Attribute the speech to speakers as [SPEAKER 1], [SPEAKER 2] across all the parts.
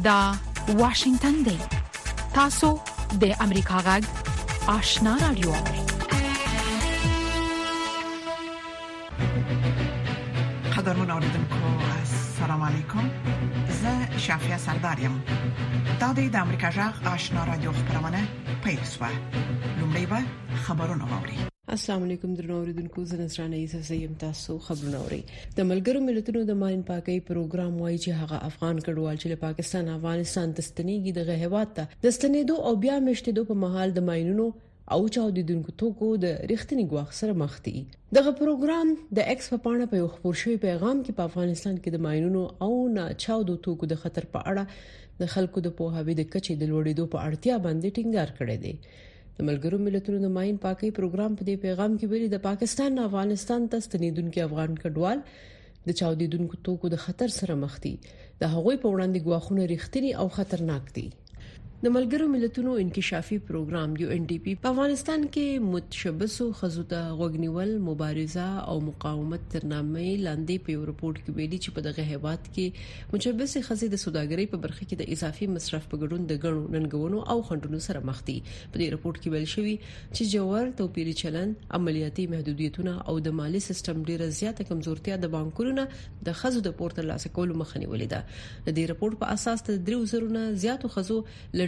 [SPEAKER 1] دا واشنگتن دی. تاسو د امریکا غږ آشنا رادیو.
[SPEAKER 2] قدرمن اوریدونکو السلام علیکم. زه شافیا سردارم. دا د امریکا غږ آشنا رادیو خبرونه پیښه. لومړی به خبرونه واوري.
[SPEAKER 3] السلام علیکم درنو اوریدونکو، زه نصرانه یوسفزیم. تاسو خبرونه اورئ. د ملګرو ملتونو د ماین پاکي پروګرام وایي چې هغه افغان کډوال چې له پاکستان افغانستان ته ستنېږي دغه هیواد ته د ستنېدو او بیا مشتېدو په مهال د ماینونو او چاودیدونکو توکو د رښتینی ګواښ سره مخ دي. دغه پروګرام د ایکس په پاڼه په یو خبر شوی پیغام کې په افغانستان کې د ماینونو او نه چاودو توکو د خطر په اړه د خلکو د پوهاوي د کچې د لوړېدو په اړتیا باندې ټینګار کړی دی. د ملګرو ملتونو د ماین پاکي پروګرام په دې پیغام کې ویلي د پاکستان افغانستان ته ستنېدونکو افغان کډوال د چاودیدونکو توکو د خطر سره مخ دي. د هغوی په وړاندې ګواښونه رښتینی او خطرناک دي. د ملګرو ملتونو انکشافي پروګرام UNDP په افغانستان کې متشبثو خزو ته غوږنیول، مبارزه او مقاومت تر نامې لاندې په یو رپورت کې ویلي چې په دغه هیواد کې متشبث خزې د سوداګرۍ په برخه کې د اضافي مصرف په ګډون د غنو ننګونو او خنډونو سره مخ دي. په دې رپورت کې ویل شوی چې جوړ توپیري چلن، عملیاتي محدودیتونه او د مالی سیستم ډیره زیاته کمزورتیا د بانکونو د خزو د پورته لاس کولو مخه نیولې ده. د دې رپورت په اساس د 300 نه زیاتو خزو لړلې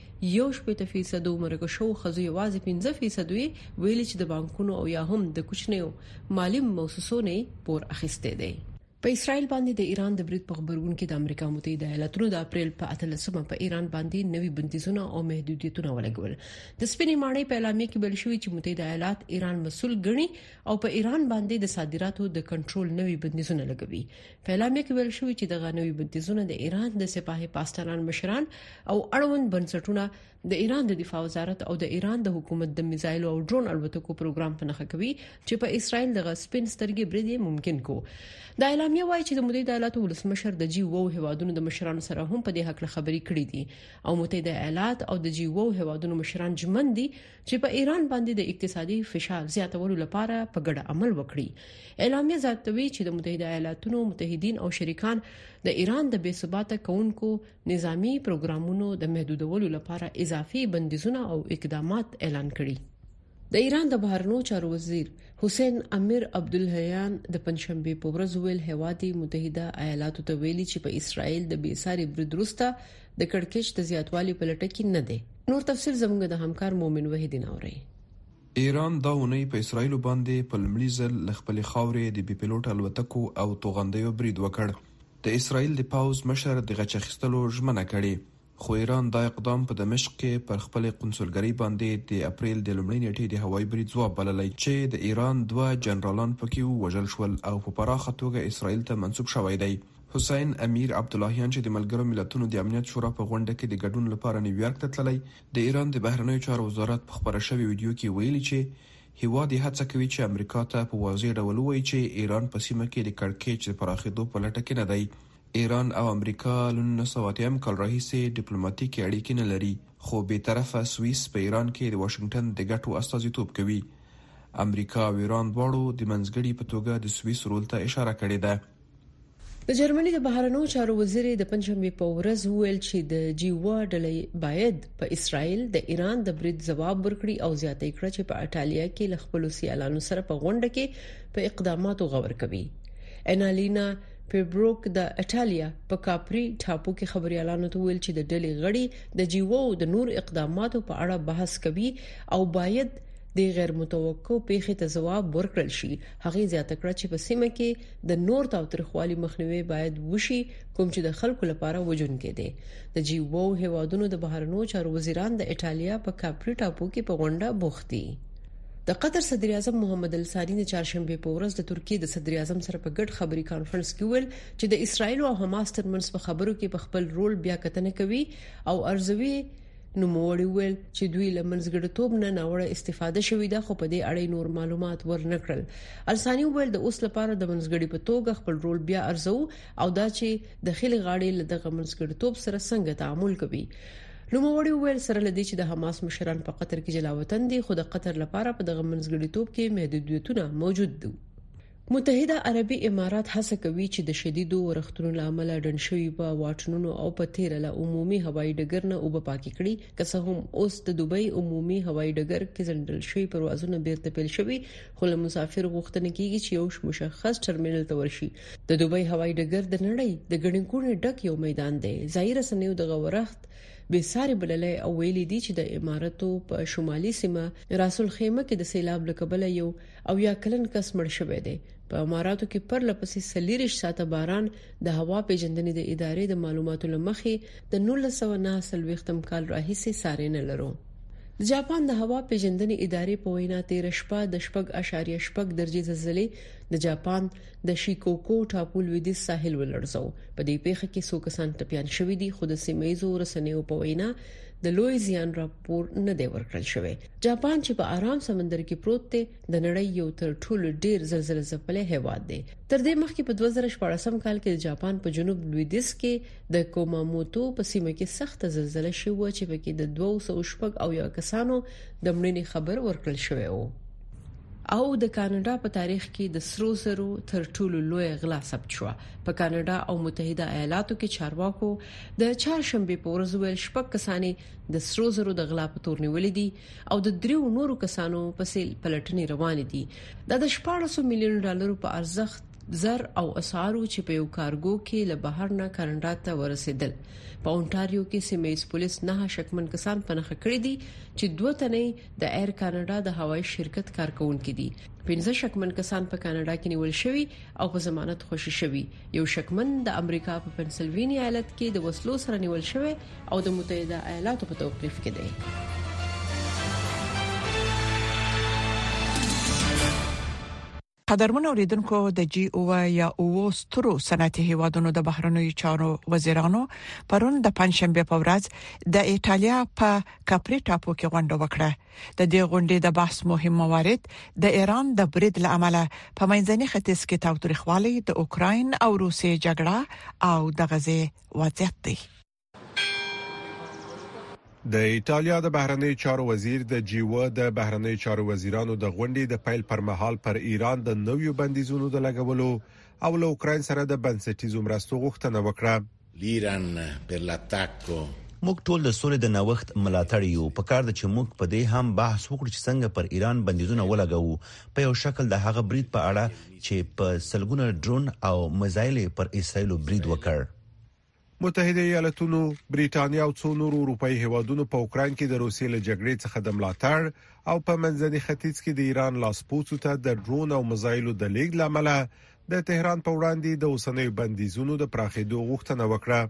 [SPEAKER 3] 1% مرګ شو خزو یوازې 5% ویلي چې د بانکونو او یا هم د کوچنیو مالی مؤسسونو پور اخیسته دي. په اسرائیل باندې د ایران د برید په خبرګون کې د امریکا متحده ایالاتونو د اپریل په 18 په ایران باندې نوي بندیزونه او محدودیتونه ولګول. د سپینې ماڼۍ په اعلامیه کې ویل شوی چې متحده ایالات ایران مسؤل ګڼي او په ایران باندې د صادراتو د کنټرول نوي بندیزونه لګوي. په اعلامیه کې ویل شوی چې دغه نوي بندیزونه د ایران د سپاهي پاسداران مشران او اړوند بنسټونه د ایران د دفاع وزارت او د ایران د حکومت د میزایل او ډرون الوتکو پروګرام په نخښه کوي چې په اسرائیل د سپین سترګې برید ممکن کو. د اعلامیه وايي چې د متحده ایالاتو ولسمشر د G7 هیوادونو د مشرانو سره هم په دې حق خبرې کړې دي او متحده ایالات او د G7 هیوادونو مشران ژمن دي چې په ایران باندې د اقتصادي فشار زیاتولو لپاره په ګډه عمل وکړي. اعلامیه ذاتوي چې د متحده ایالاتونو متحدین او شریکان د ایران د بې ثباته کونکو نظامی پروګرامونو د محدودولو لپاره اضافي بندیزونه او اقدامات اعلان کړي. د ایران د بهرنیو چارو وزیر حسین امیر عبدالحیان د پنځشنبه په ورځ ویل هوادي متحده ایالاتو ته ویلي چې په اسرائیل د بیساري برید وروسته د کړکېچ د زیاتوالي په لټه کې نه دی. نور تفصیل زموږ د همکار مومن وحیدین اوري.
[SPEAKER 4] ایران دا ونی په اسرائیل باندې په لمړي ځل خپل خاورې د بي پيلوټ الوتکو او توغندیو برید وکړ. د اسرائیل د پاوز مشر د غچخستلو ژمنه کړې، خو ایران دا اقدام په دمشق کې پر خپل قنصلګری باندې د اپریل د لومړۍ نیټې د هوایي برید ځواب بللی چې د ایران 2 جنرالان پکې وژل شول او په پراخه توګه اسرائیل ته منسوب شوی دی. حسین امیر عبداللهیان چې د ملګرو ملتونو د امنیت شورا په غونډه کې د ګډون لپاره نیویارک ته تللی، د ایران د بهرنیو چارو وزارت په خبره شوی ویډیو کې ویلي چې هیواد هڅه کوي چې امریکا ته په واضح ډول ووایي چې ایران په سیمه کې د کړکېچ د پراخېدو په لټه کې نه دی. ایران او امریکا له 1980 کال راهیسې ډیپلوماټیکي اړیکې نه لري، خو به طرفه سوئیس په ایران کې د واشنگټن د ګټو استازیتوب کوي. امریکا او ایران دواړو د منځګړي په توګه د سوئیس رول ته اشاره کړې ده.
[SPEAKER 3] د جرمني د بهرنیو چارو وزیر د پنځشنبه په ورځ ویل چې د G7 ډلې باید په اسرائیل د ایران د برید ځواب ورکړي او زیاتې کړي چې په اټالیا کې له خپل سیالانو سره په غونډه کې په اقداماتو غور کوي. انالینا پیبروک د اټالیا په کاپری ټاپو کې خبريالانو ته ویل چې د ډلې غړي د G7 د نور اقداماتو په اړه بحث کوي او باید د غیر متوقع پیښې ته ځواب ورکړل شي. هغه زیاته کړه چې په سیمه کې د نور تاوتریخوالي مخنیوي باید وشي، کوم چې د خلکو لپاره وجونکې دي. د G7 هیوادونو د بهرنیو چارو وزیران د اټالیا په کاپری ټاپو کې په غونډه بوخت دي. د قطر صدر اعظم محمد الثاني د چهارشنبه په ورځ د ترکیه د صدر اعظم سره په ګډ خبري کانفرنس کې ویل چې د اسرایل او حماس ترمنځ په خبرو کې په خپل رول بیا کتنه کوي او ارزوي. نو موړي ویل چې دوی له منځګړیتوب نه ناوړه استفاده شوې ده، خو په دې اړه نور معلومات ورنکړل. الثاني ویل د اوس لپاره د منځګړي په توګه خپل رول بیا ارزو او دا چې د خلي غاړي له دغه منځګړیتوب سره څنګه تعامل کوي. نو موړي ویل سره لدی چې د حماس مشران په قطر کې جلاوطن دي، خو د قطر لپاره په دغه منځګړیتوب کې محدودیتونه موجود دي. متحده عربي امارات هڅه کوي چې د شدیدو ورښتونو لامل ډن شوی په واټونو او په تیر له عمومي هوایي ډګر نه او په پاکي کړي که څه هم اوس د دوبۍ عمومي هوایي ډګر کې ځندل شوی پروازونه بیرته پیل شوي خو له مسافر غوښتنه کیږي چې یو مشخص ټرمینل ته ورشي د دوبۍ هوایي ډګر د نړۍ د ګڼکونو ډک یو میدان دی ظاهر سنیو د غورښت به ساري بللې او ویلي دي چې د اماراتو په شمالي سیمه راسل خیمه کې د سیلاب لکبل یو او یا کلن کس مړ شوی دی په اماراتو کې پر لپسې سلیریش ساته باران د هوا پیژندنې د ادارې د معلوماتو لمخې د 1990 کال راهیسې ساري نه لرو د جاپان د هوا پیژندنې ادارې په وینا 13 شپه د 0.8 درجه زلزلې د جاپان د شیکوکو ټاپو لویدیځ ساحل ولړزو په دې پیښه کې څو کسان ټپيان شوي دي خو د سیمایي رسنیو په وینا د لوی زیان راپور نه دی ورکړل شوی جاپان چې په آرام سمندر کې پروت دی د نړۍ یو تر ټولو ډیر زلزلې ځپلې هیواد دی تر دې مخکې په 2014 کال کې د جاپان په جنوب لویدیځ کې د کوماموتو په سیمه کې سخت زلزلې شوه چې پکې د 200 او یا کسانو د مړینې خبر ورکړل شوی و او د کاناډا په تاریخ کې د سرو زرو تر ټولو لوی غلا ثبت شو په کاناډا او متحده ایالاتو کې چارواکو د چهارشنبه په ورځ ویل شپږ کسانې د سرو زرو د غلا په تور نیولې دي او د دریو نورو کسانو په سیل پلټنې روان دي د 14 میلیون ډالر په ارزښت زر او اسعارو چې په یو کارګو کې له بهر نه کاناډا ته ورسېدل په اونټاریو کې سیمه‌یز پولیس نه شکمن کسان پنهخه کړی دي چې 2 تنې د ایر کاناډا د هوایي شرکت کارکونکو دي 15 شکمن کسان په کاناډا کې نیول شوي او په ضمانت خوشي شوي یو شکمن د امریکا په پنسلوانیا ایالت کې د وسلو سره نیول شوی او د متحده ایالاتو په توقیف کې دی
[SPEAKER 2] قدرمن اوریدونکو د جی او یا او سترو صنعتي هیوادونو د بهرنیو چارو وزیرانو پرون د پنځشنبه په ورځ د ایتالیا په کاپری ټاپو کې غونډه وکړه د دې غونډې د بحث مهم موارد د ایران د برید لامل په منځني ختیځ کې تاوتریخوالي د اوکراین او روسیې جګړه او د غزې وضعیت دی
[SPEAKER 5] د ایتالیا د بهرنیو چارو وزیر د جیو د بهرنیو چارو وزیرانو د غونډې د پیل پر مهال پر ایران د نویو بندیزونو د لګولو او له اوکراین سره د بنسټیزو مرستو غوښتنه وکړه
[SPEAKER 6] ایران پر لاتاکو
[SPEAKER 7] موږ ټول د سولې د نوښت ملاتړ یو په کار د چې موږ په دې هم بحث وکړو چې څنګه پر ایران بندیزونه ولګو په یو شکل د هغه برید په اړه چې په سلګونه ډرون او میزایل پر اسرائیل برید وکړ
[SPEAKER 5] متحده ایالاتونو بریټانیا او څو نورو اروپאי هیوادونو په اوکراین کې د روسیې له جګړې څخه د ملاتړ او په منځني ختیځ کې د ایران لاسپوڅو ته د ډرون او میزایلو د لیږد لامل د تهران په وړاندې د اوسنیو بندیزونو د پراخېدو غوښتنه وکړه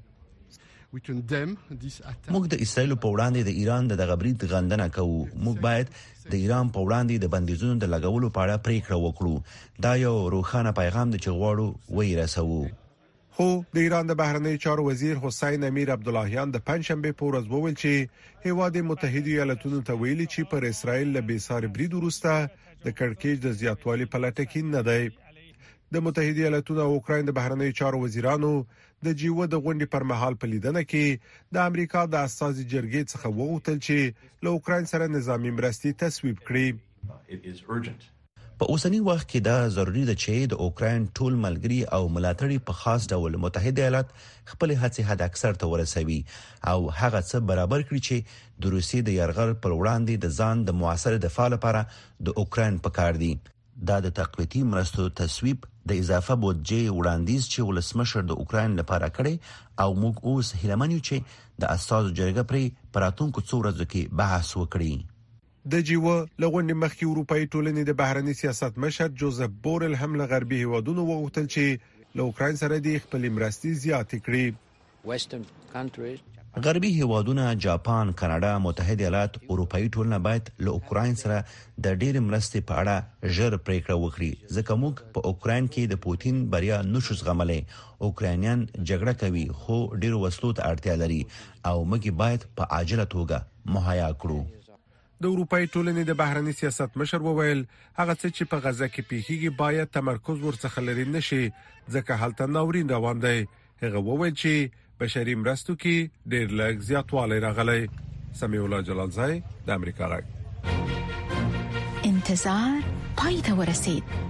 [SPEAKER 7] موږ د اسرائیل په وړاندې د ایران د غبرید غندنه کوو موږ باید د ایران په وړاندې د بندیزونو د لګولو په اړه پریکړه وکړو دا یو روښانه پیغام دی چې غواړو وایي رسوو
[SPEAKER 5] خو د ایران د بهرنیو چارو وزیر حسین امیر عبداللهیان د پنځشنبه په ورځ وویل چې هیواد متحده ایالاتونو ته ویلي چې پر اسرائیل له بیسار برید وروسته د کړکېچ د زیاتوالي په لټه کې نه دی د متحده ایالاتونو او اوکراین د بهرنیو چارو وزیرانو د جیو د غونډې پر مهال په لیدنه کې د امریکا د اساسي جرګې څخه وغوښتل چې له اوکراین سره نظامی مرستې تصویب کړي
[SPEAKER 7] په اوسنی وخت کې دا ضروری ده چې د اوکراین ټول ملګری او ملاتړي په خاص ډول متحده ایالات خپل هڅې حد اکثر ته ورسوي او هغه څه برابر کړي چې د روسیې د یرغل پر وړاندې د ځان د موثر دفاع لپاره د اوکراین په کار دي دا د تقویتی مرستو تصویب د اضافه بودجې وړاندیز چې ولسمشر د اوکراین لپاره کړي او موږ اوس هیلمن یو چې د اساسو جرګه پرې پراتونکو څو ورځو کې بحث وکړي
[SPEAKER 5] د جیو لغونډې مخکې اروپאי ټولنې د بهرنی سیاست مشر جوزف بورل هم له غربي هیوادونو وغوښتل چې له اوکراین سره د خپل مرستې زیاتې
[SPEAKER 7] کړي غربي هیوادونه جاپان کاناډا متحده ایالات اروپאי ټولنه باید له اوکراین سره د ډېر مرستې په اړه ژر پریکړه وکړي ځکه موږ په اوکراین کې د پوتین بریا نشو زغملای اوکراینیان جګړه کوي خو ډېر وسلو ته اړتیا لري او موږ باید په عاجله توګه مهیا کړو
[SPEAKER 5] د اروپאי ټولنې د بهرنی سیاست مشر وویل هغه څه چې په غزه کې پیښیږي باید تمرکز ورڅخه لري نشي ځکه هلته ناورین روان دی هغه وویل چې بشري مرستو کې ډېر لږ زیاتوالی راغلی سمیع الله جلالزای د امریکا غږ
[SPEAKER 1] انتظار پای ته ورسید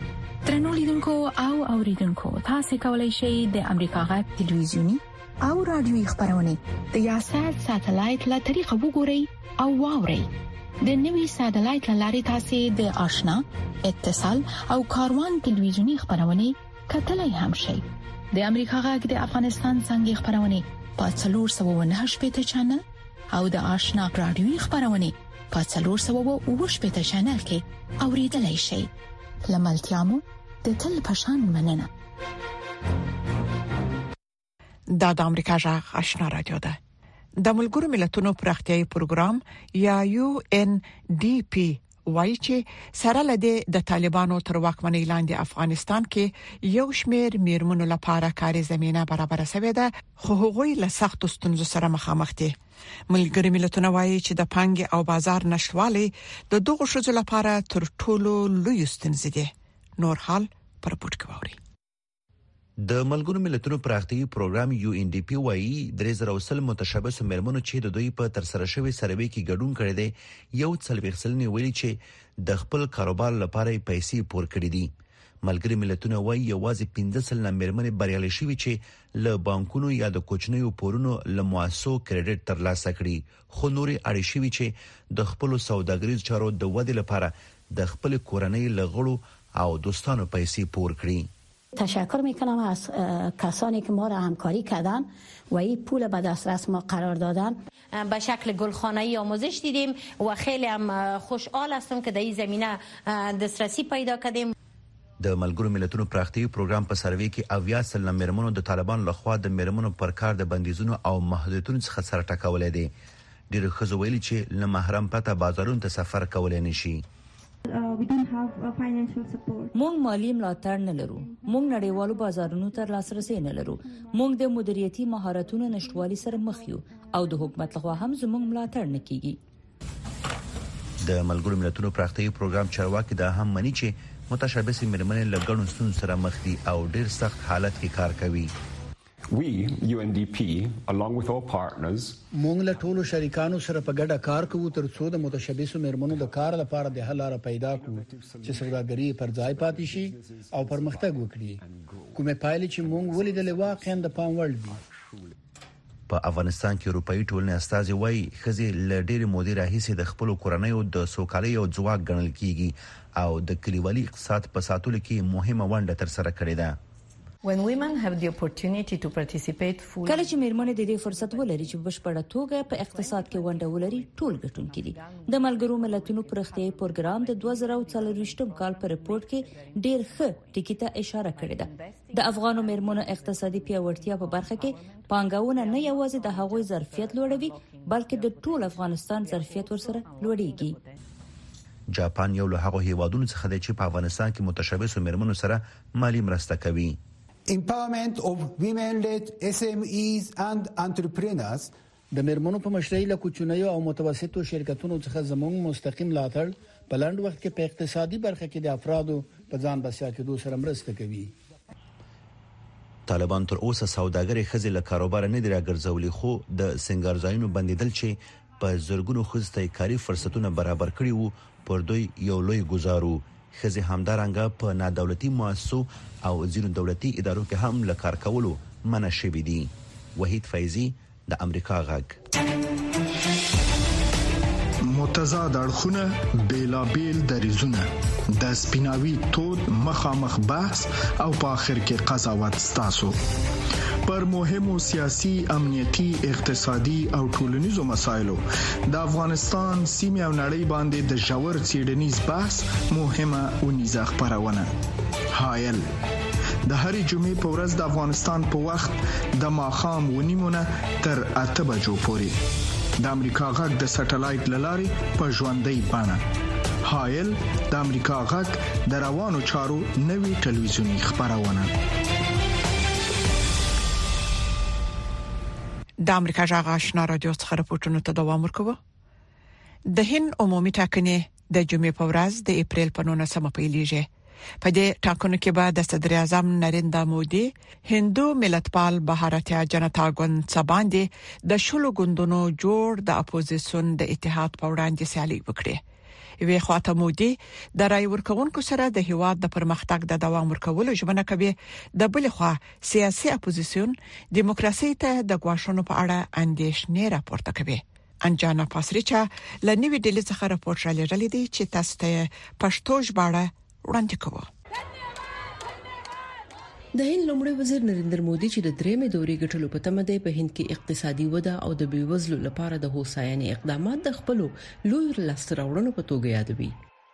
[SPEAKER 1] ترنو لیدونکو او اوریدونکو تاسو کولی شئ د امریکا غږ ټلویزیونی او رادیوي خبرونه د یاشر ساتلایت له طریقو وګورئ او واورئ. د نوي ساتلایت لارې تاسو د آشنا اتصال او کاروان ټلویزیونی خبرونه کتلای هم شئ. د امریکا غږ د افغانستان څنګه خبرونه په 498 چینل او د آشنا رادیوي خبرونه په 498 چینل کې اوریدلای شئ. لملتيامو د تل پشان مننه.
[SPEAKER 2] دا د امریکا غږ آشنا رادیو ده. د ملګرو ملتونو پراختیايي پروګرام یا UNDP وایي چې سره لدې د طالبانو تر واکمنۍ لاندې افغانستان کې یو شمېر میرمنو لپاره کاري زمينه برابر شوې ده، خو هغوی له سخت ستونزو سره مخامخ دي. ملګرو ملتونه وایي چې د پانګې او بازار نشټوالي د دغو شذو لپاره تر ټولو لوی ستونزه ده. نور حال پر پورت کوي.
[SPEAKER 7] د ملګرو ملتونو پراختیايي پروګرام UNDP وایي 3000 متشابه میرمنو چې د دوی په تر سره شوی سروې کې ګډون کړي دي یو څلويخسلنی ویلي چې د خپل کاروبار لپاره پیسې پور کړې دي. ملګرو ملتونه وایي یوازې 15 میرمنې بریالي شوي چې له بانکونو یا د کوچنیو پورونو له مؤسسو کریډټ ترلاسه کړي، خو نورې اړې شوي چې د خپل سوداګریز چارو د ودې لپاره د خپل کورنۍ لغړو او دوستانو پیسې پور کړي.
[SPEAKER 8] تشکر میکنم از کسانی که ما را همکاری کردن و این پول به دسترس ما قرار دادن.
[SPEAKER 9] به شکل گلخانه‌ای آموزش دیدیم و خیلی هم خوشحال هستم که در این زمینه دسترسی پیدا کردیم.
[SPEAKER 7] د ملګرو ملتونو پراختیايي پروګرام په سروې کې 80 میرمنو د طالبان لخوا د میرمنو پر کار د بندیزونو او محدودیتونو څخه سره ټکولې دي. ډېر ښځو ویلي چې له محرم پته بازارونو ته سفر کولای نشي.
[SPEAKER 10] مونږ مالی ملاتړ نه لرو. مونږ نړیوالو بازارونو ته لاسرسي نه لرو. مونږ د مدیریتي مهارتونو نشټوالي سره مخ یو او د حکومت لخوا هم زموږ ملاتړ نه کیږي.
[SPEAKER 7] د ملګرو ملتونو پراختیايي پروګرام چارواکي دا هم مني چې متشابه میرمنې له ګڼو ستونزو سره مخ دي او ډېر سخت حالت کې کار کوي.
[SPEAKER 11] We UNDP along with our partners
[SPEAKER 12] مونږ له ټولو شریکانو سره په ګډه کار کوو ترڅو د متشابه میرمنو د کار لپاره د حل لاره پیدا کړو چې سوداګري پر ځای پاتې شي او پرمختګ وکړي. کومه پایلې چې مونږ ولیدلې واقعا د پام وړ دي.
[SPEAKER 7] په افغانستان کې اروپאי ټولنې استازي وایي خزي له ډېر مودې راهیسې د خپل کورنۍ او د سوکالۍ او ځواک ګڼل کیږي او د کلیوالي اقتصاد په ساتلو کې مهمه ونډه تر سره کړې ده.
[SPEAKER 10] کله چې میرمنې د دې فرصت ولري چې بشپړه توګه په اقتصاد کې ونډه ولري ټول ګټونکي دي. د ملګرو ملتونو پراختیايي پروګرام د 2024 کال په رپورت کې ډېر ښه ټکی ته اشاره کړې ده. د افغانو میرمنو اقتصادي پیاوړتیا په برخه کې پانګونه نه یوازې د هغوی ظرفیت لوړوي بلکې د ټول افغانستان ظرفیت ورسره لوړیږي.
[SPEAKER 7] جاپان یو له هغو هیوادونو څخه دی چې په افغانستان کې متشابه میرمنو سره مالی مرسته کوي.
[SPEAKER 13] Empowerment of women-led SMEs and entrepreneurs
[SPEAKER 12] د میرمنو په مشرۍ له کوچنیو او متوسطو شرکتونو څخه زموږ مستقیم ملاتړ په لنډ وخت کې په اقتصادي برخه کې د افرادو په ځان بسیا کېدو سره مرسته کوي.
[SPEAKER 7] طالبان تر اوسه سوداګري خزي له کاروبار نه دی راګرځولي، خو د سنگارځایونو بندیدل چې په زرګونو خزته کاری فرصتونه برابر کړي وو پر دوی یو لوی گزارو. خزي همدارنګه په نادولتي مؤسسو او ځینو دولتي ادارو کې هم له کار کولو منع شوي دي. وحید فیضی د امریکا غږ.
[SPEAKER 14] متضاد اړخونه بیلابیل دریزونه د سپیناوي تود مخامخ بحث او په اخر کې قضاوت ستاسو پر مهمو سیاسي، امنیتي، اقتصادي او ټولنیزو مسایلو د افغانستان سیمه او نړۍ باندې د ژور څېړنیز بحث مهمه ونیزه خبرونه. حایل د هرې جمعې په ورځ د افغانستان په وخت د ماښام 9:30 تر 8 بجو پورې د امریکا غږ د سټلایټ لارې په ژوندۍ بڼه. حایل د امریکا غږ د روانو چارو نوي ټلویزیونی خبرونه.
[SPEAKER 2] د امریکا غږ آشنا رادیو څخه راپورټونه ته دوام ورکوي. د هند عمومي ټاکنې د جمعې په ورځ د اپریل په 19 پیلېږي. په دې ټاکنو کې به د صدر اعظم نریندرا مودي، هندو ملتپال بھارتیا جنتا ګوند سباندې د شلو ګوندونو جوړ د اپوزیسیون د اتحاد په وړاندې سیالي وکړي. وی خواته مودي د رای ورکوونکو سره د هیواد د پرمختګ د دوام ورکولو ژمنه کوي د بل خوا سیاسي اپوزيشن دیموکراسي ته د غواړنو په اړه اندېښنې راپورته کوي. انجانا پاسریچا لنیوي ډیلی څخه راپورټ را لري چې تاسو ته پښتو ژباړه وړاندې کوو.
[SPEAKER 3] د هند لومړي وزیر نریندر مودي چې د درېمې دورې ګټلو په تمه دی په هند کې اقتصادي وده او د بیوزلو لپاره د هوساینې اقدامات د خپل لوی لاستراوړنو په توګه یادوي.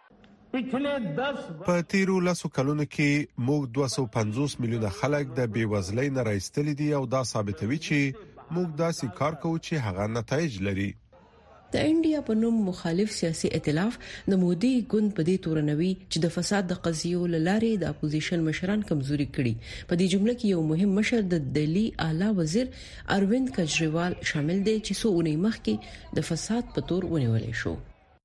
[SPEAKER 5] په تیرو لاسو کلونو کې موږ 250 میلیونه خلک د بیوزلۍ نه راستل دي او دا ثابتوي چې موږ داسې کار کوو چې هغه نتایج لري.
[SPEAKER 3] د انډیا په نوم مخالف سیاسي ائتلاف د مودي ګوند په دې تورنوي چې د فساد د قضیو لارې د اپوزيشن مشران کمزوري کړي. په دې جمله کې یو مهم مشر د دلی اعلی وزیر اروند کجریوال شامل دی چې سو اونۍ مخکې د فساد په تور ونیولې شو.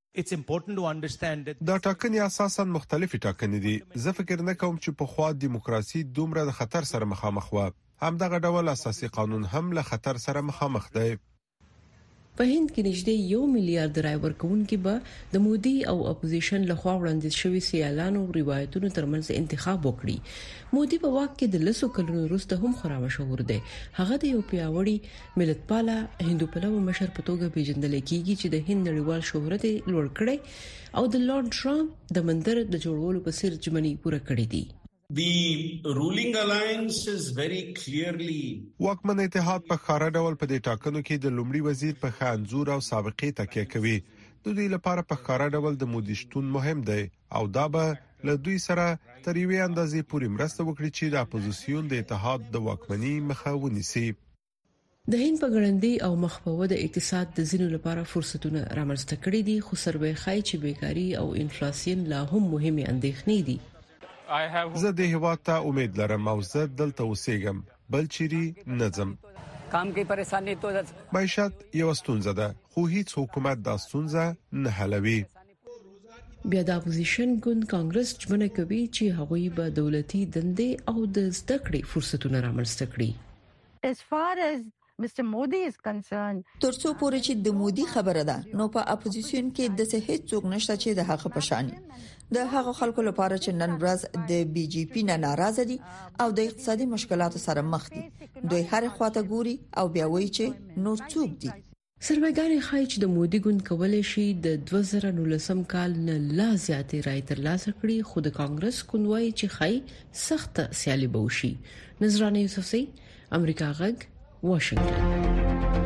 [SPEAKER 5] دا ټاکنې اساساً مختلفې ټاکنې دي. زه فکر نه کوم چې په خوا دیموکراسي دومره د خطر سره مخامخ و. همدغه ډول اساسي قانون هم له خطر سره مخامخ دی.
[SPEAKER 3] په هند کې نږدې 1 میلیارډ رای ورکوونکي به د مودي او اپوزيشن لخوا وړاندې شوی سیالانو روایتونو ترمنځ انتخاب وکړي. مودي په واک کې د لسو کلونو وروسته هم خورا مشهور دی. هغه د یو پیاوړي ملتپاله هندوپلو مشر په توګه پیژندل کیږي چې د هند نړیوال شهرت لوړ کړی او د لارډ ټرمپ د مندر د جوړولو په سر ژمنې پوره کړې دي.
[SPEAKER 15] The ruling alliance is very clearly
[SPEAKER 5] واکمن اتحاد په خاره ډول په دې ټاکنو کې د لومړي وزیر په خانزور او سابقې تکیه کوي. د دوی لپاره په خاره ډول د مودي شتون مهم دی او دا به له دوی سره تر یوې اندازې پورې مرسته وکړي چې د اپوزيشن د اتحاد د واکمنۍ مخه ونیسي.
[SPEAKER 3] د هند په ګړندۍ او مخفوه د اقتصاد د زینو لپاره فرصتونه رامنځته کړي دي، خو سروې ښایي چې بیکاری او انفلیسیون لا هم مهمه اندېښنې دي.
[SPEAKER 5] زه د هیواد ته امید لرم او زه دلته اوسېږم بل چیرې نه ځم.
[SPEAKER 16] کام کې پریشانی تو
[SPEAKER 5] معیشت یو ستونزه ده خو هیڅ حکومت دا ستونزه نه حلوي.
[SPEAKER 3] بیا د اپوزيشن ګوند کانګرس ژمنه کوي چې هغوی به دولتي دندې او د زده کړې فرصتونه رامنځته کړي.
[SPEAKER 17] As far as Mr. Modi is concerned,
[SPEAKER 18] ترڅو پورې چې د مودي خبره ده نو په اپوزيشن کې د څه هیڅ څوک نشته چې د هغه پشاني د هغه خلکو لپاره چې نن ورځ د بي جي پی نه ناراضه دي او د اقتصادي مشکلاتو سره مخ دي. دوی هر خواته ګوري او بیا وایي چې نور څوک دي.
[SPEAKER 3] سروېګانې ښایي چې د مودي ګوند کولای شي د 2019 کال نه لا زیاتې رای ترلاسه کړي، خو د کانګرس ګوند وایي چې ښایي سخت سیالي به وشي. نظرانه یوسفزئی، امریکا غږ، واشنگټن.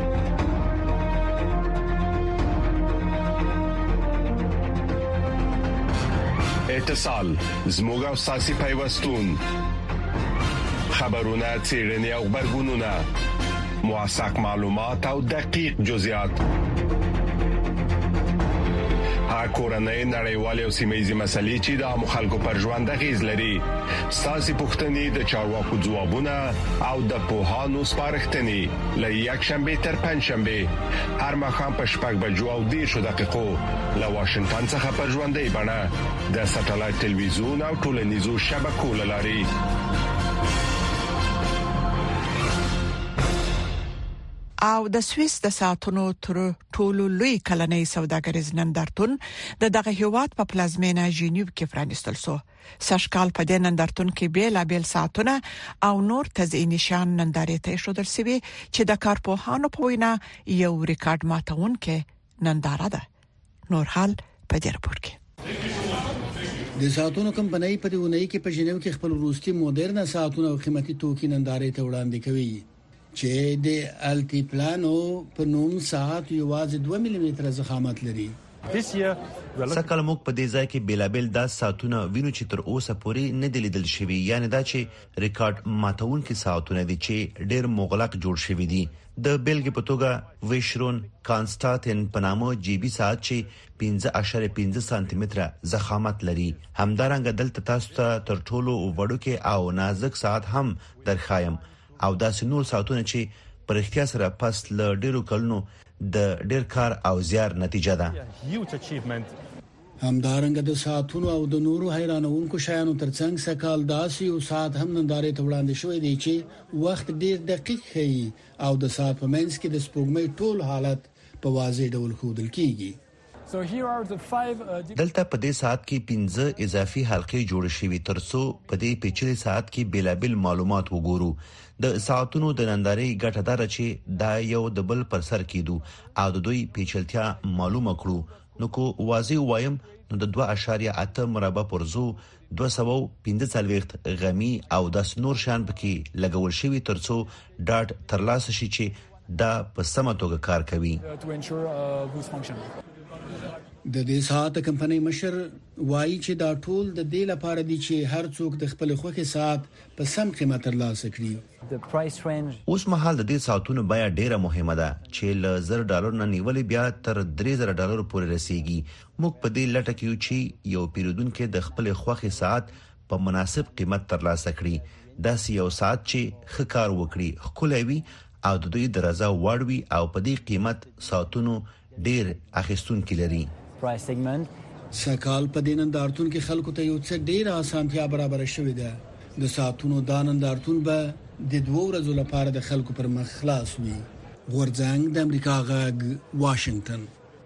[SPEAKER 19] اتصال زموږ او ساسي پیوستون خبرونه چیرنی او خبرګونونه موثق معلومات او دقیق جزئیات کورنۍ نړیوالې او سیمه‌یزې مسلې چې د مخالکو پر ژوند غیز لري. ساسي پوښتنې د چارواکو ځوابونه او د پوهانو سپارښتنې له یک شنبه تر پنځشنبه هر مخام په 6:10 له واشنگټن څخه پر ژوندۍ بڼه د ساتلایت ټلویزیون او ټولنیزو شبکو لاري.
[SPEAKER 2] او د سويس د ساتونو تر ټولو لوی کلنۍ سوداګریز نندارتون د دغه هیواد په پلازمینه ژنیو کې پرانیستل شو. سشکال په دې نندارتون کې بیلابل ساتونه او نور تزئیني شیان نندارې ته ایښودل شوي چې د کارپوهانو په وینا یو ریکارډ ماتونکې ننداره ده. نور حال په دې راپور کې.
[SPEAKER 12] د ساتونو کمپنۍ په دې ونې کې په ژنیو کې خپل روسي مدرن ساتونه او قیمتي توکي نندارې ته وړاندې کوي چې د الټیپلانو په نوم ساعت یوازې 2 ملي متره ضخامت لري.
[SPEAKER 7] سکه موږ په دې ځای کې بیلابل د ساتونه وینو چې تر اوسه پورې نه دلیدل شوی، یعنی دا چې ریکارډ ماتون کې ساتونه دي چې ډېر مغلق جوړ شوی دي. د بیلګې په توګه ویشرون کانستانتین پنامو جی بي ساعت چې 15.5 سانتي متره ضخامت لري. همدارنګه دلته تاسو ته تر ټولو وړوکی او نازک ساعت هم درخایم او داسې نور ساعتونه چې پر اختیار سره پس له ډیرو کلونو د ډیر کار او زیار نتیجه ده.
[SPEAKER 12] همدارنګه د ساعتونو او د نورو حیرانونکو شیانو ترڅنګ سکال داسې او ساعت هم نندارې ته وړاندې شوی دی چې وخت ډیر دقیق ښيي او د ساعت په منځ کې د سپوږمۍ ټول حالت په واضح ډول ښودل کیږي.
[SPEAKER 7] دلته په دې ساعت کې 15 اضافي حلقې جوړ شوي ترڅو په دې پیچلي ساعت کې بیلابل معلومات وګورو. د ساعتونو د نندارې ګټه دار چې دا یو د بل پر سر کېدو او د دوی پیچلتیا معلومه کړو. نو کو واضح وایم نو د 2.8 مربع پرزو 245 غمی او د نور شان پکې لګول شوی ترڅو ډاټ ترلاسه شي چې دا په سمه توګه کار کوي.
[SPEAKER 12] د دې ساعت کمپنۍ مشر وایي چې دا ټول د دې لپاره دي چې هر څوک د خپل خوښي ساعت په سم قیمت ترلاسه کړي.
[SPEAKER 7] اوس مهال د دې ساعتونو بیه ډیره مهمه ده چې له $1,000 نه نیولې بیا تر $3,000 پورې رسیدي. موږ په دې لټه کې یو چې یو پیرودونکو د خپل خوښي ساعت په مناسب قیمت ترلاسه کړي. دا یو ساعت چې ښه کار وکړي، خولوي او د دوی درزه وړوي او په دې قیمت ساعتونو ډیر اخیستونکو لري.
[SPEAKER 12] سکهال په دې نندارتون کې خلکو ته یو څه ډیر اسانتیا برابر شوې ده. د ساعتونو د نندارتون به د 2 ورځې لپاره د خلکو پر مخ خلاص وي. غورځنګ د امریکا غږ واشنگټن.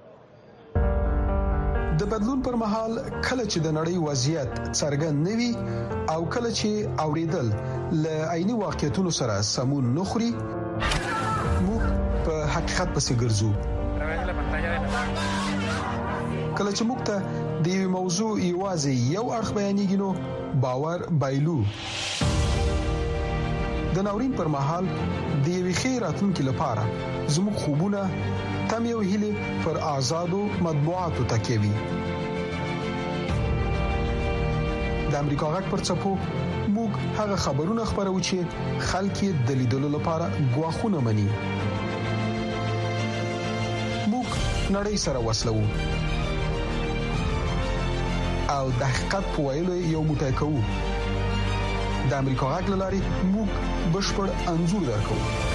[SPEAKER 14] د بدلون پر مهال کله چې د نړۍ وضعیت څرګند نوي او کله چې اوریدل ل عیني واقعیتونو سره سمون نخوري، موږ په حقیقت پسې ګرځو. کله چې موږ ته د یو موضوع یوازې یو اړخ بیانېږي نو باور بایلو. د ناورین پر مهال د یوې ښې راتلونکې لپاره زموږ خوبونه تم یو هیله پر آزادو مطبوعاتو تکیه وي. د امریکا غږ پر څپو موږ هغه خبرونه خبرو چې خلک د لیدلو لپاره غواخونه مني. موږ نړۍ سره وصلو او د حقیقت په ویلو یو موټی کوو. د امریکا غږ لاري موږ بشپړ انځور درکو.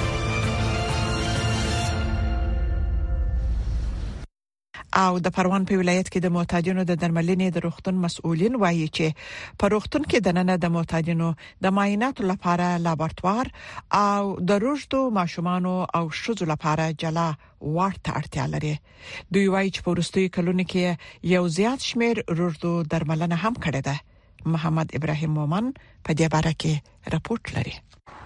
[SPEAKER 2] او د پروان په ولایت کې د معتادینو د درملنې د روغتون مسؤلین وایي چې په روغتون کې د نن د معتادینو د معایناتو لپاره لابراتوار او د روژدو ماشومان او شذو لپاره جلا ورته اړتیا لري. دوی وایي چې په وروستیو کلونو کې یو زیات شمیر روژدو درملنه هم کړې ده. محمد ابراهیم مومن په دې باره کې راپورټ لري.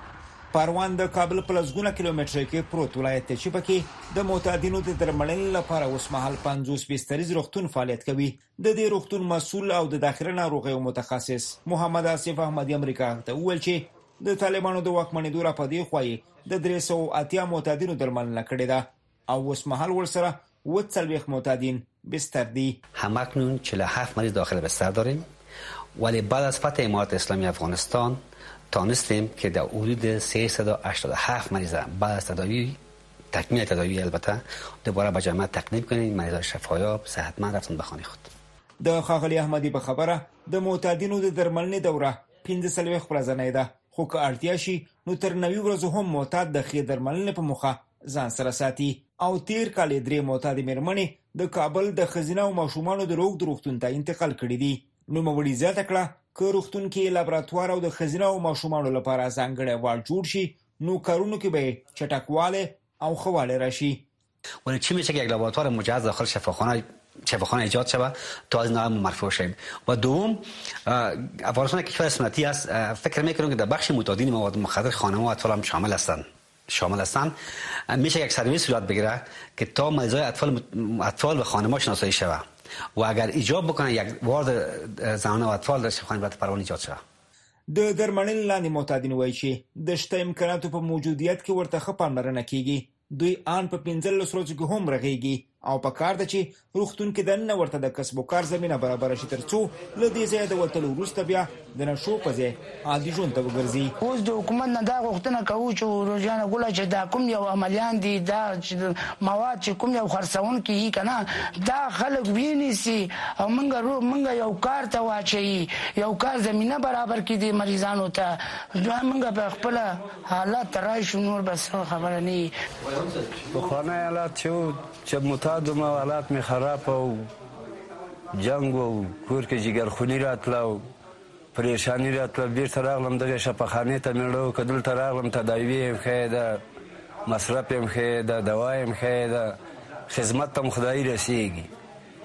[SPEAKER 20] پروان د کابل په لږونه کیلومتره کې پروت ولایت دی چې پکې د معتادینو د درملنې لپاره اوس مهال 50 بستریز روغتون فعالیت کوي. د دې روغتون مسؤل او د داخله ناروغیو متخصص محمد آصف احمدی امریکا ته وویل چې د طالبانو د واکمنېدو را پدې خوایي د 380 معتادینو درملنه کړې ده او اوس مهال ورسره 40 معتادین بستر دي.
[SPEAKER 21] همکنون 47 مریض داخل بستر داریم، ولی بعد از فتح امارت اسلامی افغانستان تانستیم که در حدود 387 مریض بعد از تداوی تکمیل تداوی البته دوباره به جامعه تقدیم کنیم. مریضان شفایاب صحتمند رفتن به خانه خود.
[SPEAKER 20] د خاغلی احمدی په خبره د معتادینو د درملنې دوره 15 ورځې ده، خو که اړتیا شي نو تر 90 ورځې هم معتاد د خې درملنې په مخه ځان سره ساتي. او تیر کال 3 معتاد میرمنې د کابل د خزینه او ماشومانو د روغتون ته انتقال کړي دي. نو موري زیاته کړه که روغتون کې لابراتوار او د خزینه او ماشومانو لپاره ځانګړی وال جوړ شي نو کارونو کې به چټکواله او خواله راشي.
[SPEAKER 21] ولی چی میشه که یک لابراتوار مجهز داخل شفاخانه ایجاد شود تا از نام مرفوع شیم. و دوم افغانستان کشور سنتی است، فکر میکنم که در بخش معتادین مواد مخدر خانم و اطفال هم شامل هستند. میشه یک سرویس صورت بگیره که تا مریضای اطفال و خانم‌ها شناسایی شود و اگر ایجاب بکنه یک وارد زنان و اطفال در شفاخانه ولایت پروان ایجاد شود.
[SPEAKER 20] د درملنې لاندې معتادین وایي چې د شته امکاناتو په موجودیت کې ورته ښه پاملرنه کیږي. دوی آن په 15 ورځو کې هم رغېږي او په کار ده چې روغتون کې دننه ورته د کسب و کار زمينه برابر شي ترڅو له دې ځای د وټلو وروسته بیا د نشو په ځای عادي ژوند ته وګرځي.
[SPEAKER 22] اوس د حکومت نه دا غوښتنه کوو چې روزانه ګوله چې دا کوم یو عملیان دي دا مواد چې کوم یو خرڅون کوي کنه دا خلک ویني او منګه یو کار ته واچي، یو کار زمينه برابر کړي د مریضانو ته. دا منګه په خپل حالت راشو نور بس خبره نه.
[SPEAKER 23] بخوانه حالات چې معتاد ما حالات می خراب او جنگ و کور کې جګرخونی راتله او پریشانی راتله. بیرته راغلم دغه شفاخانه ته مړو کدل ته راغلم تداوی هم ښه ده، مصرف هم ښه ده، دوا هم ښه ده، خدمت هم خدای رسیږي.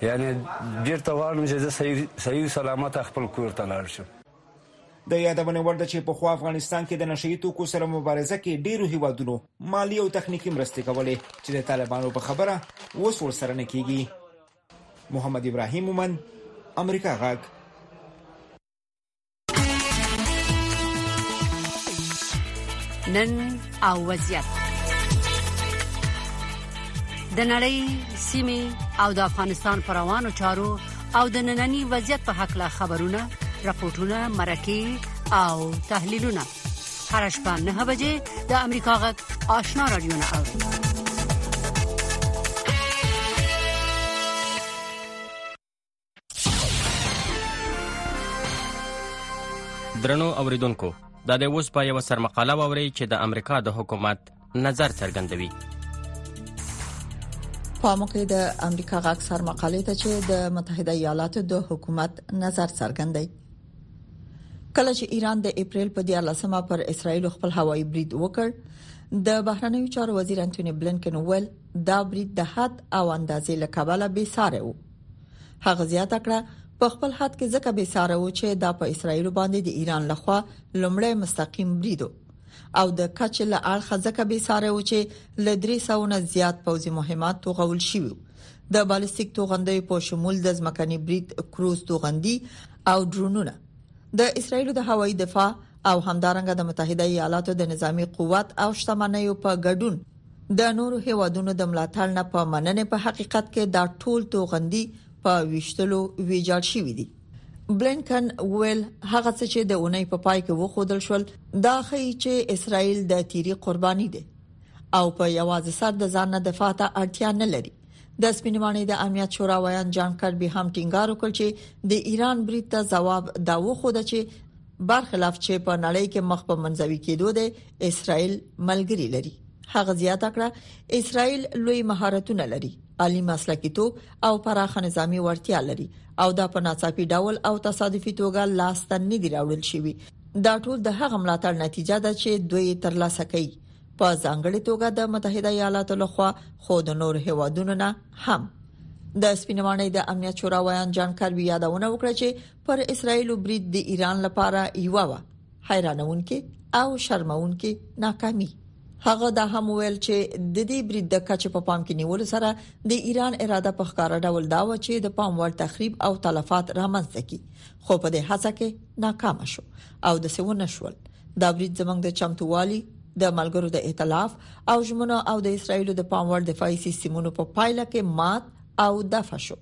[SPEAKER 23] یعنی بیرته غواړم چې زه صحیح سلامت خپل کور ته لاړ شم.
[SPEAKER 20] د یادونه وړ ده چې په خو افغانستان کې د نشئی توکو سره مبارزه کې ډیرو هیوادونو مالی او تخنیکی مرستې کولې چې د طالبانو په خبره اوس ورسره نه کیږي. محمد ابراهیم مومن، امریکا غاګ.
[SPEAKER 1] نن او وضعیت د نړۍ سیمې او د افغانستان پر روانو چارو او د ننني وضعیت په حق لا خبرونه، راپورټونه، مرکې او تحلیلونه هر شپه 9 بجې د امریکا غږ آشنا رادیو نه اوري.
[SPEAKER 4] درنو اوریدونکو، دا د اوس په یو سرمقاله ووري چې د امریکا د حکومت نظر څرګندوي.
[SPEAKER 18] په موقع د امریکا غږ سرمقاله ته چې د متحده ایالاتو د حکومت نظر څرګندوي. کله چې ایران د اپریل په 14مه پر اسرایل خپل هوایي برید وکړ، د بهرنیو چارو وزیر انټونی بلنکن ویل دا برید د حد او اندازې له کبله بې ساری و. هغه زیاته کړه په خپل حد کې ځکه بې ساری و چې دا په اسرایل باندې د ایران لخوا لومړی مستقیم برید او د کچ له اړخه ځکه بې ساری و چې ل 300 نه زیات پوځي مهمات توغول شوی. د بالستیک توغندۍ په شمول د ځمکني برید، کروز توغندي او ډرونونه د اسرایل د هوایي دفاع او همدارنګه د متحده ایالاتو د نظامی قوت او شتمنیو په ګډون د نورو هیوادونو د ملاتړ نه په مننه په حقیقت کې دا ټول توغندي په ویشتلو ویجاړ شوی دي. بلنکن ویل هغه څه چې د اونۍ په پای کې وخودل شول دا ښیي چې اسرایل د تیری قرباني دي او په یوازې سر د ځان نه دفاع ته اړتیا نه لري. د سپینمانې د امنیت شورا ویان جان کربي هم ټینګار وکړ چې د ایران برید ته جواب دا وخوده چې برخلاف چې په نړۍ کې مخ په منځوي کېدو د اسرایل ملګری لري. هغه زیاته کړه اسرایل لوی مهارتونه لري، عالی مسلکیتوب او پراخه نظامی وړتیا لري او دا په ناڅاپي ډول او تصادفي توګه لاس ته نه دی راوړل شوی. دا ټول د هغه ملاتړ نتیجه ده چې دوی ترلاسه کوي، په ځانګړي توګه د متحده ایالاتو لخوا، خو د نور هیوادونو نه هم. د سپینمانې د امنیت شورا ویان جان کربي یادونه وکړه چې پر اسرایل برید د ایران لپاره یو حیرانونکې او شرمونکې ناکامي. هغه دا هم ویل چې د دې برید د کچ په پام کې نیول سره د ایران اراده په ښکارا ډول دا و چې د پام وړ تخریب او تلفات رامنځته کړي، خو په دې هڅه کې ناکام شو او د سونه شول. دا برید زموږ د چمتووالي، د ملګرو د ائتلاف او ژمنو او د اسرایل د پام وړ دفاعي سیستمونو په پایله کې مات او دفع شو.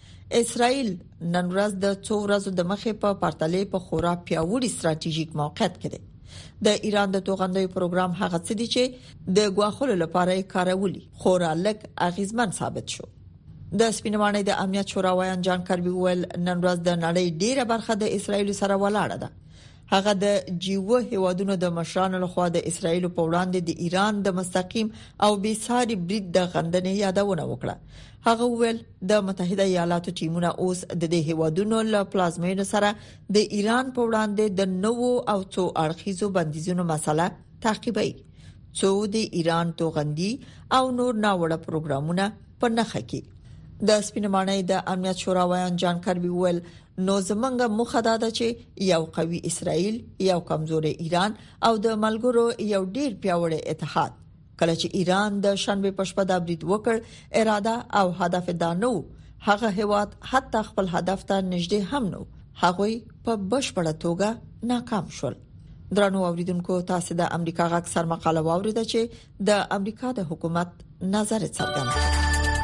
[SPEAKER 18] اسرایل نن ورځ د 2 ورځې د مخې په پرتلې په خورا پیاوړي ستراتیژیک موقعیت کې دی. د ایران د توغندۍ پروګرام هغه څه دی چې د غواخلو لپاره کارولي خورا لږ اغیزمن ثابت شو. د سپینمانې د امنیت شورا ویان جان کربي ویل نن ورځ د نړۍ ډیره برخه د اسرایل سره ولاړه ده. هغه د جیو هیوادونو د مشرانو لخوا د اسرایل په وړاندې د ایران د مستقیم او بیساري برید د غندنې یادونه وکړه. هغه ویل د متحده ایالاتو ټیمونه اوس د دې هیوادونو له پلازمینو سره د ایران په وړاندې د نوو او څو اړخیزو بندیزونو مسله تعقیبوي، څو د ایران توغندي او نور ناوړه پروګرامونه په نخښه کې. د سپینمانې د امنیت شورا ویان جان کربي ویل نو زمونږه مخه دا ده چې یو قوي اسرایل، یو کمزوري ایران او د ملګرو یو ډیر پیاوړی اتحاد. کله چې ایران د شنبه په شپه د برید وکړ، اراده او هدف دا نو هغه هیواد حتی خپل هدف ته نږدې هم نو، هغه په بشپړه توګه ناکام شول. درنو اوریدونکو، تاسو د امریکا غږ سرمقاله واوریده چې د امریکا د حکومت نظر څرګند.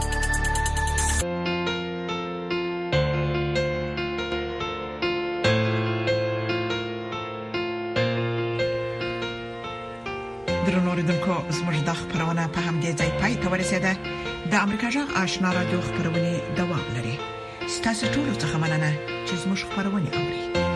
[SPEAKER 2] درنو اوریدونکو، زموږ د خبرونه په همدې ځای پای ته ورسیده. د امریکا غږ آشنا رادیو خبرونه دوام لري. ستاسو ټول څه مننه چې زموږ خبرونه اوري.